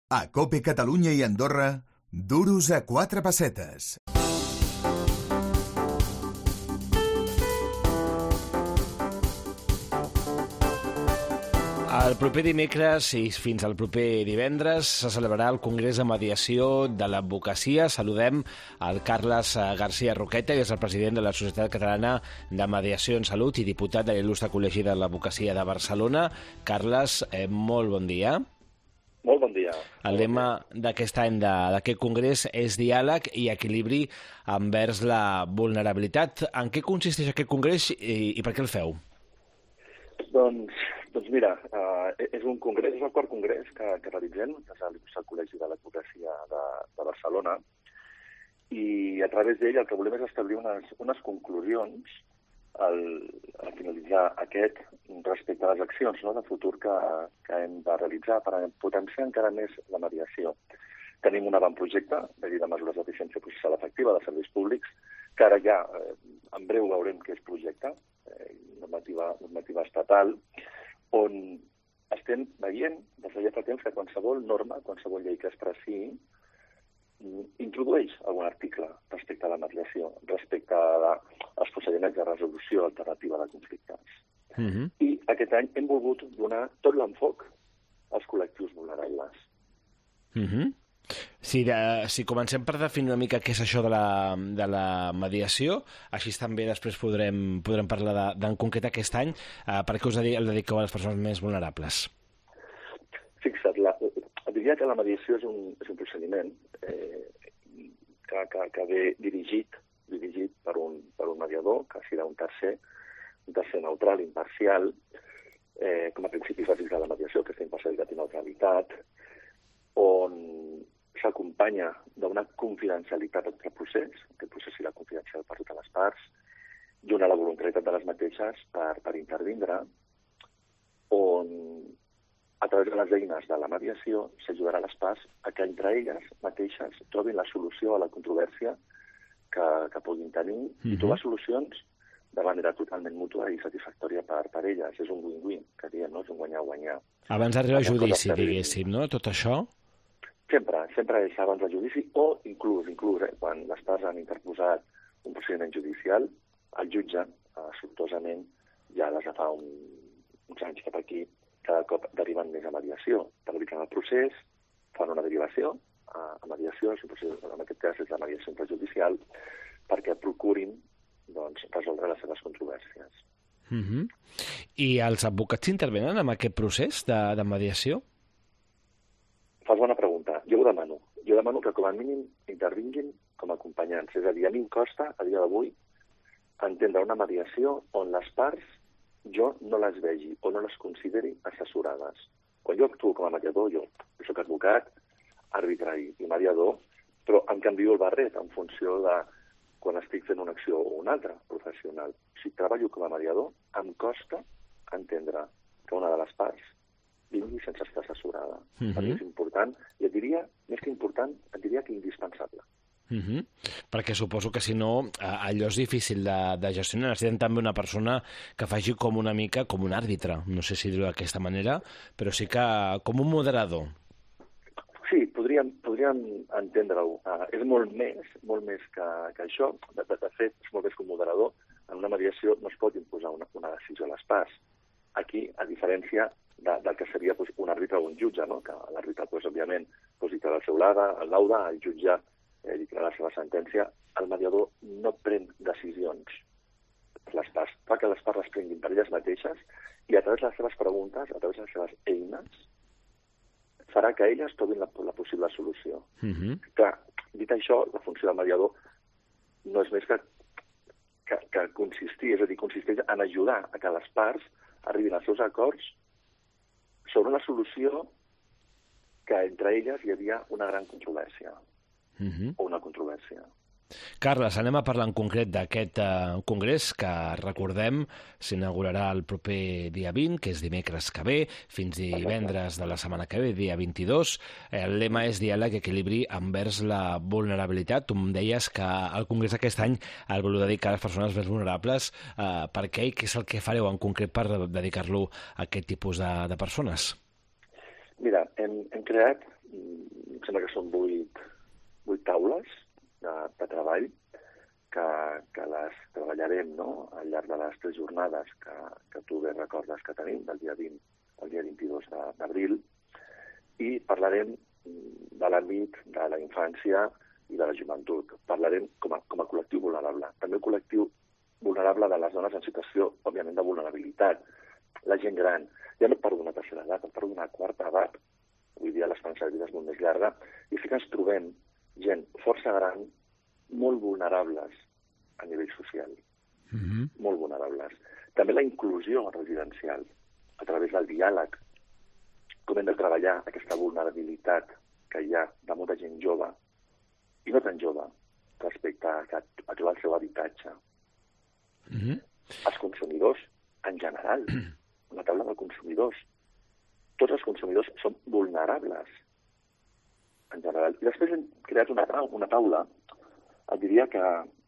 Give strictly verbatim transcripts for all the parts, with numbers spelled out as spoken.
A COPE Catalunya i Andorra, duros a quatre pessetes. El proper dimecres i fins al proper divendres se celebrarà el Congrés de Mediació de l'Advocacia. Saludem al Carles García Roqueta, que és el president de la Societat Catalana de Mediació en Salut i diputat de l'il·lustre Col·legi de l'Advocacia de Barcelona. Carles, eh, molt bon dia. Molt bon dia. El lema d'aquest any d'aquest congrés és diàleg i equilibri envers la vulnerabilitat. En què consisteix aquest congrés i, i per què el feu? Doncs, doncs mira, uh, és un congrés, és el quart congrés que, que realitzem, que és l'il·lustre Col·legi de l'Advocacia de, de Barcelona, i a través d'ell el que volem és establir unes, unes conclusions al, al finalitzar aquest respecte a les accions, no, de futur que, que hem de realitzar per potenciar encara més la mediació. Tenim un avantprojecte de llei de mesures d'eficiència processal efectiva de serveis públics, que ara ja eh, en breu veurem què és projecte, eh, normativa, normativa estatal, on estem veient des de ja fa temps que qualsevol norma, qualsevol llei que es preciï, introdueix algun article respecte a la mediació, respecte als procediments de resolució alternativa de conflictes. Uh-huh. I aquest any hem volgut donar tot l'enfoc als col·lectius vulnerables. Uh-huh. Si, de, si comencem per definir una mica què és això de la, de la mediació, així també després podrem, podrem parlar de, de, en concret aquest any, eh, per què us el dediqueu a les persones més vulnerables? Fixa't, la, diria que la mediació és un, és un procediment eh, que, que, que ve dirigit, dirigit per un, per un mediador, que serà un tercer, un tercer neutral, imparcial, eh, com a principi bàsic de la mediació, que és la imparcialitat i neutralitat, on s'acompanya d'una confidencialitat del procés, que el procés serà confidencial per totes les parts, i una la voluntarietat de les mateixes per, per intervindre, on a través de les eines de la mediació s'ajudarà les parts a que entre elles mateixes trobin la solució a la controvèrsia que, que puguin tenir uh-huh. i trobar solucions de manera totalment mútua i satisfactòria per, per elles. És un win-win, que diem, no? És un guanyar-guanyar. Abans d'arribar a judici, diguéssim, no? Tot això? Sempre, sempre és abans del judici o inclús, inclús eh, quan les parts han interposat un procediment judicial, el jutge, eh, sortosament, ja des de fa un, uns anys cap aquí, cada cop deriven més a mediació. Publiquen el procés, fan una derivació a, a mediació, en aquest cas és la mediació intrajudicial, perquè procurin doncs, resoldre les seves controvèrsies. Uh-huh. I els advocats intervenen en aquest procés de, de mediació? Fas bona pregunta. Jo ho demano. Jo demano que com a mínim intervinguin com a acompanyants. És a dir, a mi em costa, a dia d'avui, entendre una mediació on les parts jo no les vegi o no les consideri assessorades. Quan jo actuo com a mediador, jo, jo soc advocat, àrbitre i, i mediador, però em canvio el barret en funció de quan estic fent una acció o una altra professional. Si treballo com a mediador, em costa entendre que una de les parts vingui sense estar assessorada. Uh-huh. Per mi és important, i et diria, més que important, et diria que indispensable. Uh-huh. Perquè suposo que si no allò és difícil de, de gestionar. Necessitem també una persona que faci com una mica com un àrbitre, no sé si dir-ho d'aquesta manera, però sí que com un moderador. Sí, podríem, podríem entendre-ho. Uh, és molt més, molt més que, que això. De, de, de fet, és molt més que un moderador. En una mediació no es pot imposar una, una decisió a les parts. Aquí, a diferència de, del que seria pues, un àrbitre o un jutge, no? Que l'àrbitre, pues, òbviament, pues, dictarà el seu lauda, el lauda, el jutge Eh, dictarà la seva sentència, el mediador no pren decisions per les parts, fa que les parts les prenguin per elles mateixes i a través de les seves preguntes, a través de les seves eines, farà que elles trobin la, la possible solució. Uh-huh. Clar, dit això, la funció del mediador no és més que, que, que consistir, és a dir, consisteix en ajudar a que les parts arribin als seus acords sobre una solució que entre elles hi havia una gran controvèrsia. Uh-huh. O una controvèrsia. Carles, anem a parlar en concret d'aquest uh, congrés que, recordem, s'inaugurarà el proper dia vint, que és dimecres que ve, fins divendres de la setmana que ve, dia vint-i-dos. El lema és diàleg i equilibri envers la vulnerabilitat. Tu em deies que el congrés aquest any el voleu dedicar a les persones més vulnerables. Uh, per què i què és el que fareu en concret per dedicar-lo a aquest tipus de, de persones? Mira, hem, hem creat em sembla que són vuit, vuit taules de, de treball que, que les treballarem, no?, al llarg de les tres jornades que, que tu bé recordes que tenim, del dia vint al dia vint-i-dos d'abril, i parlarem de l'àmbit de la infància i de la joventut. Parlarem com a, com a col·lectiu vulnerable. També el col·lectiu vulnerable de les dones en situació, òbviament, de vulnerabilitat. La gent gran. Ja no parlo d'una tercera edat, parlo d'una quarta edat. Avui dia l'esperança de vida és molt més llarga. I sí que ens trobem gent força gran, molt vulnerables a nivell social. Mm-hmm. Molt vulnerables. També la inclusió residencial, a través del diàleg, com hem de treballar aquesta vulnerabilitat que hi ha de molta gent jove, i no tan jove, respecte a, a trobar el seu habitatge. Mm-hmm. Els consumidors, en general, una taula de consumidors. Tots els consumidors són vulnerables, en general. I després hem creat una, una taula, et diria que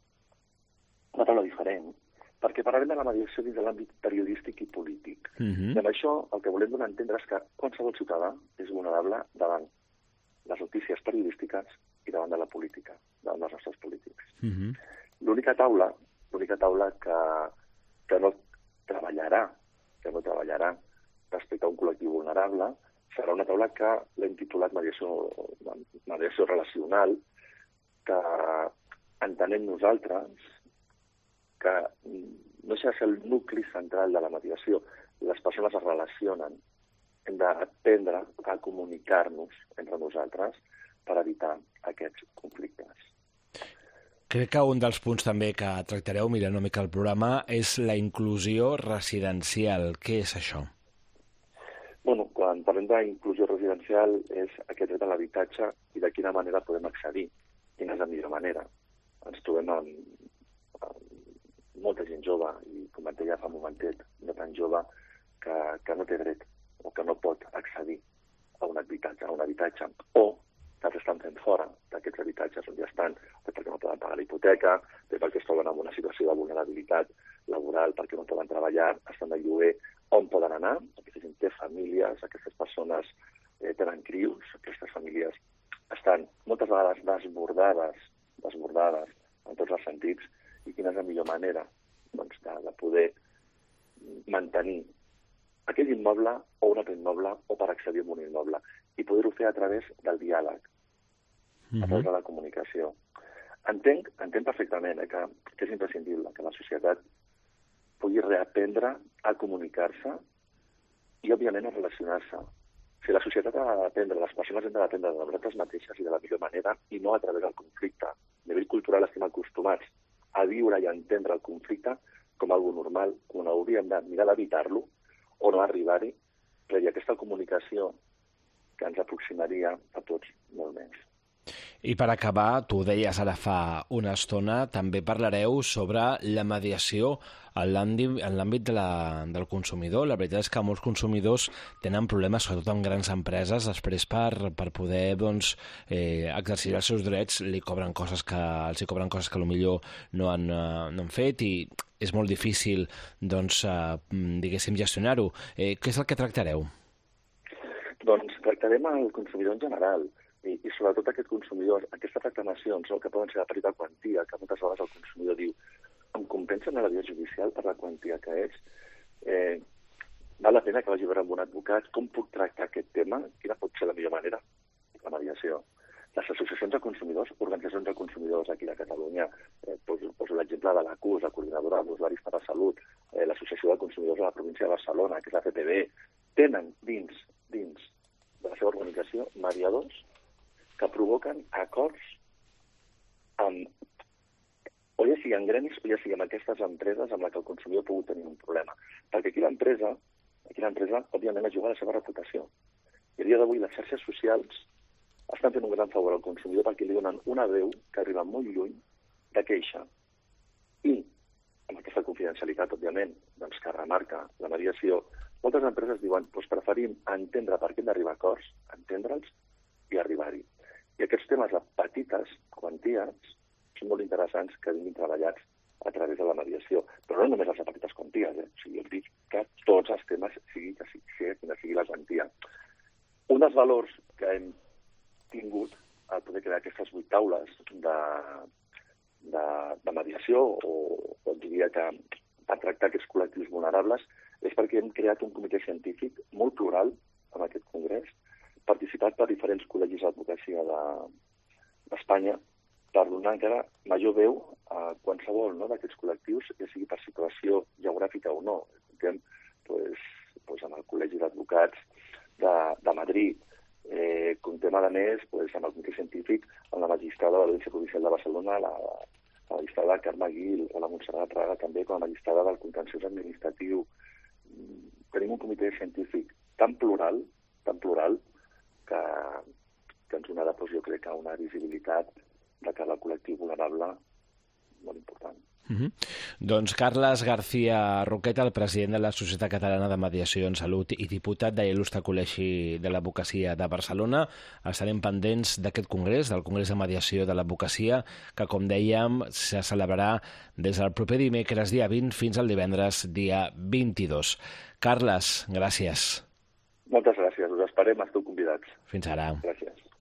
una taula diferent, perquè parlarem de la mediació dins de l'àmbit periodístic i polític. Mm-hmm. I amb això el que volem donar a entendre és que qualsevol ciutadà és vulnerable davant les notícies periodístiques i davant de la política, davant dels nostres polítics. Mm-hmm. L'única taula, l'única taula que, que no treballarà, que no treballarà respecte a un col·lectiu vulnerable, serà una taula que l'hem titulat mediació, mediació relacional, que entenem nosaltres que no sé si és el nucli central de la mediació. Les persones es relacionen. Hem d'aprendre a comunicar-nos entre nosaltres per evitar aquests conflictes. Crec que un dels punts també que tractareu, mirant una mica el programa, és la inclusió residencial. Què és això? Bueno, quan parlem d'inclusió residencial és aquest dret a l'habitatge i de quina manera podem accedir, quina és la millor manera. Ens trobem amb, amb molta gent jove, i com et deia fa un momentet, no tan jove, que, que no té dret o que no pot accedir a un habitatge, a un habitatge, o que estan fent fora d'aquests habitatges on ja estan, perquè no poden pagar la hipoteca, perquè es troben en una situació de vulnerabilitat laboral, perquè no poden treballar, estan de lloguer, on poden anar. Aquesta gent té famílies, aquestes persones eh, tenen crius, aquestes famílies estan moltes vegades desbordades, desbordades en tots els sentits, i quina és la millor manera doncs, de, de poder mantenir aquell immoble o un altre immoble o per accedir a un immoble i poder-ho fer a través del diàleg, a través de la comunicació. Entenc, entenc perfectament eh, que, que és imprescindible que la societat pugui reaprendre a comunicar-se i, òbviament, a relacionar-se. Si la societat ha d'aprendre, les persones han d'aprendre de nosaltres mateixes i de la millor manera i no a través del conflicte. A nivell cultural estem acostumats a viure i a entendre el conflicte com algo normal, quan hauríem de mirar d'evitar-lo o no arribar-hi, però hi ha aquesta comunicació que ens aproximaria a tots molt més. I per acabar, tu ho deies ara fa una estona, també parlareu sobre la mediació en l'àmbit de la, del consumidor. La veritat és que molts consumidors tenen problemes, sobretot en grans empreses, després per, per poder doncs, eh, exercir els seus drets, li cobren coses que, els hi cobren coses que potser no han, eh, no han fet i és molt difícil doncs, eh, diguéssim, gestionar-ho. Eh, què és el que tractareu? Doncs tractarem el consumidor en general. I, i sobretot aquests consumidors, aquestes reclamacions, no, que poden ser de petita quantia, que moltes vegades el consumidor diu em compensen a la via judicial per la quantia que és, eh, val la pena que vagi a veure amb un advocat, com puc tractar aquest tema, quina pot ser la millor manera, la mediació. Les associacions de consumidors, organitzacions de consumidors aquí a Catalunya, eh, poso, poso l'exemple de l'A C U S, la Coordinadora d'Usuaris per la Salut, eh, l'Associació de Consumidors de la província de Barcelona, que és la C P B, tenen dins, dins de la seva organització mediadors que provoquen acords amb, o ja sigui en gremis o ja sigui amb aquestes empreses amb les que el consumidor ha pogut tenir un problema. Perquè aquí l'empresa, aquí l'empresa, òbviament, ha jugat la seva reputació. I a dia d'avui les xarxes socials estan fent un gran favor al consumidor perquè li donen una veu que arriba molt lluny de queixa. I, amb aquesta confidencialitat, òbviament, doncs, que remarca la mediació, moltes empreses diuen doncs preferim entendre per què hem d'arribar a acords, entendre'ls i arribar-hi. I aquests temes de petites quanties són molt interessants que vinguin treballats a través de la mediació. Però no només les de petites quanties, eh? O sigui, jo dic que tots els temes, sigui que sigui, sigui, sigui la quantia. Un dels valors que hem tingut el poder crear aquestes vuit taules de, de, de mediació, o, o diria que per tractar aquests col·lectius vulnerables, és perquè hem creat un comitè científic molt plural en aquest congrés, participat per diferents col·legis d'advocacia d'Espanya, per donar encara major veu a qualsevol, no, d'aquests col·lectius, ja sigui per situació geogràfica o no. Comptem pues, pues, amb el Col·legi d'Advocats de, de Madrid, eh, comptem a més pues, amb el comitè científic, amb la magistrada de l'Audiència Provincial de Barcelona, la, la magistrada Carme Guil, o la Montserrat Raga també, com a magistrada del Contenciós Administratiu. Tenim un comitè científic tan plural, tan plural, que, que ens donarà, doncs, jo crec, una visibilitat de cara al col·lectiu vulnerable molt important. Mm-hmm. Doncs Carles García Roqueta, el president de la Societat Catalana de Mediació en Salut i diputat de l'il·lustre Col·legi de l'Advocacia de Barcelona. Estarem pendents d'aquest congrés, del Congrés de Mediació de l'Advocacia, que, com dèiem, se celebrarà des del proper dimecres, dia vint, fins al divendres, dia vint-i-dos. Carles, gràcies. Moltes gràcies. Us esperem, esteu convidats. Fins ara. Gràcies.